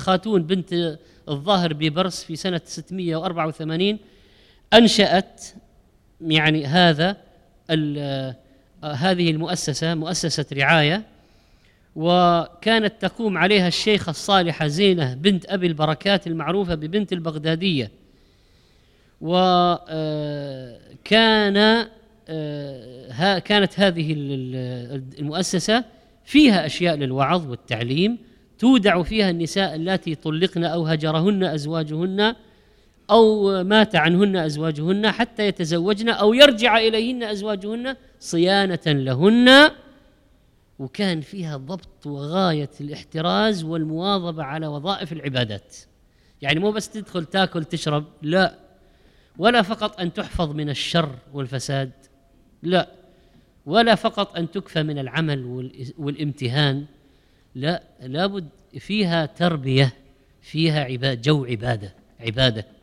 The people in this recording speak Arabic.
خاتون بنت الظاهر ببرس في سنة 684 أنشأت يعني هذه المؤسسة، مؤسسة رعاية، وكانت تقوم عليها الشيخة الصالحة زينة بنت أبي البركات المعروفة ببنت البغدادية. كانت هذه المؤسسة فيها أشياء للوعظ والتعليم، تودع فيها النساء اللاتي طلقن أو هجرهن أزواجهن أو مات عنهن أزواجهن حتى يتزوجن أو يرجع إليهن أزواجهن صيانة لهن. وكان فيها ضبط وغاية الاحتراز والمواظبة على وظائف العبادات، يعني مو بس تدخل تاكل تشرب، لا، ولا فقط أن تحفظ من الشر والفساد، لا، ولا فقط أن تكفى من العمل والامتهان، لا، لابد فيها تربية، فيها جو عبادة.